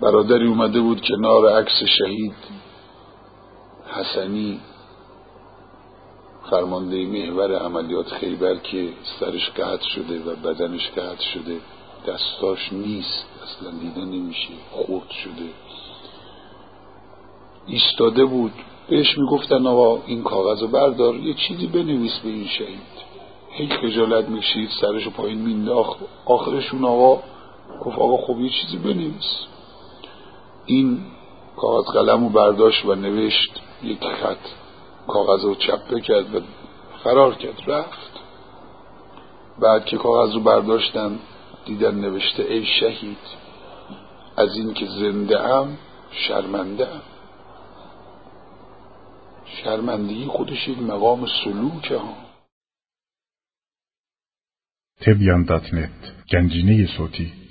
برادری اومده بود کنار عکس شهید حسنی، فرمانده محور عملیات خیبر که سرش قطع شده و بدنش قطع شده، دستاش نیست، اصلا دیده نمیشه، خرد شده. ایستاده بود، بهش میگفتن آقا این کاغذو بردار یه چیزی بنویس به این شهید. هی خجالت میکشید، سرشو پایین مینداخت. آخرشون آقا گفت آقا خب یه چیزی بنویس. این کاغذ قلمو برداشت و نوشت، یک خط کاغذو چپه کرد و فرار کرد، رفت. بعد که کاغذ رو برداشتن دیدن نوشته ای شهید، از این که زنده ام شرمنده ام. شرمندگی خودش یک مقام سلوکه ها. تبیان.net گنجینه صوتی